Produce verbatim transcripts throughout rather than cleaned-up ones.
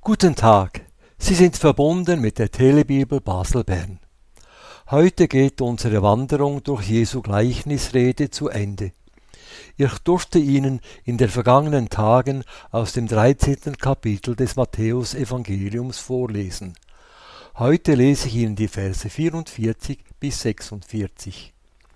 Guten Tag, Sie sind verbunden mit der Telebibel Basel-Bern. Heute geht unsere Wanderung durch Jesu Gleichnisrede zu Ende. Ich durfte Ihnen in den vergangenen Tagen aus dem dreizehnten Kapitel des Matthäus-Evangeliums vorlesen. Heute lese ich Ihnen die Verse vierundvierzig bis sechsundvierzig.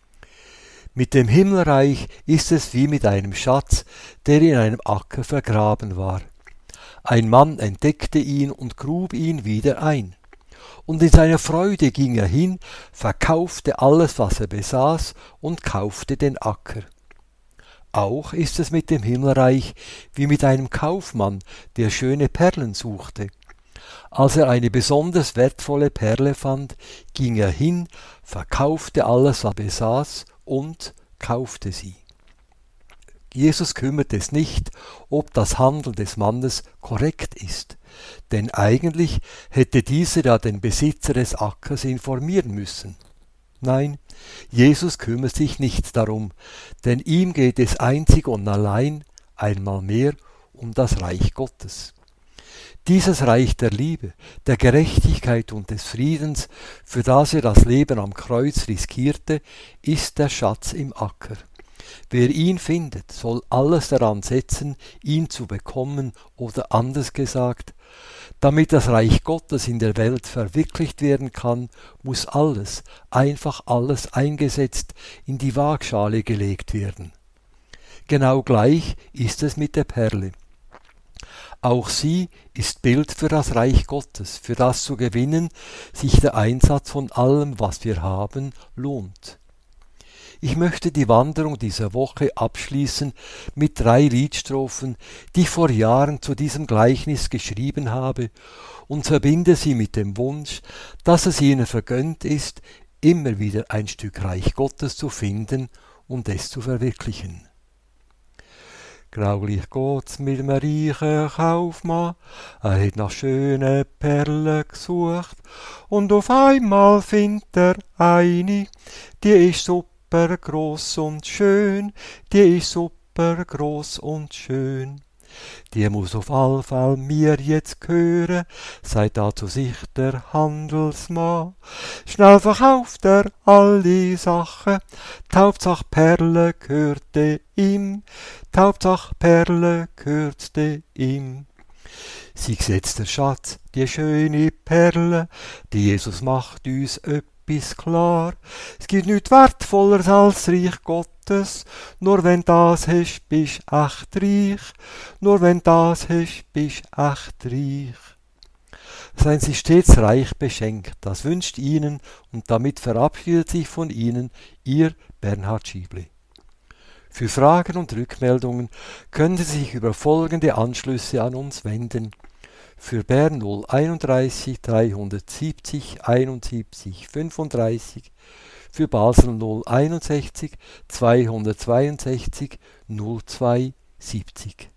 Mit dem Himmelreich ist es wie mit einem Schatz, der in einem Acker vergraben war. Ein Mann entdeckte ihn und grub ihn wieder ein. Und in seiner Freude ging er hin, verkaufte alles, was er besaß, und kaufte den Acker. Auch ist es mit dem Himmelreich wie mit einem Kaufmann, der schöne Perlen suchte. Als er eine besonders wertvolle Perle fand, ging er hin, verkaufte alles, was er besaß, und kaufte sie. Jesus kümmert es nicht, ob das Handeln des Mannes korrekt ist, denn eigentlich hätte dieser ja den Besitzer des Ackers informieren müssen. Nein, Jesus kümmert sich nicht darum, denn ihm geht es einzig und allein, einmal mehr, um das Reich Gottes. Dieses Reich der Liebe, der Gerechtigkeit und des Friedens, für das er das Leben am Kreuz riskierte, ist der Schatz im Acker. Wer ihn findet, soll alles daran setzen, ihn zu bekommen, oder anders gesagt, damit das Reich Gottes in der Welt verwirklicht werden kann, muss alles, einfach alles eingesetzt, in die Waagschale gelegt werden. Genau gleich ist es mit der Perle. Auch sie ist Bild für das Reich Gottes, für das zu gewinnen sich der Einsatz von allem, was wir haben, lohnt. Ich möchte die Wanderung dieser Woche abschließen mit drei Liedstrophen, die ich vor Jahren zu diesem Gleichnis geschrieben habe, und verbinde sie mit dem Wunsch, dass es ihnen vergönnt ist, immer wieder ein Stück Reich Gottes zu finden und es zu verwirklichen. Graulich geht's mit dem reichen Kaufmann, er hat nach schönen Perlen gesucht, und auf einmal findet er eine, die ist super groß und schön, die ist super groß und schön. Die muss auf all Fall mir jetzt gehören, sagt da zu sich der Handelsmann. Schnell verkauft er alle Sachen, die Hauptsache Perle gehörte ihm, die Hauptsache Perle gehörte ihm. Sie setzt der Schatz, die schöne Perle, die Jesus macht uns etwas klar. Es gibt nichts Wertvolleres als Reich Gottes, nur wenn das hast, bist echt reich, nur wenn das hast, bist echt reich. Seien Sie stets reich beschenkt, das wünscht Ihnen, und damit verabschiedet sich von Ihnen Ihr Bernhard Schiebli. Für Fragen und Rückmeldungen können Sie sich über folgende Anschlüsse an uns wenden. Für Bern null einunddreißig dreihundertsiebzig einundsiebzig fünfunddreißig, für Basel null einundsechzig zweihundertzweiundsechzig null zwei siebzig.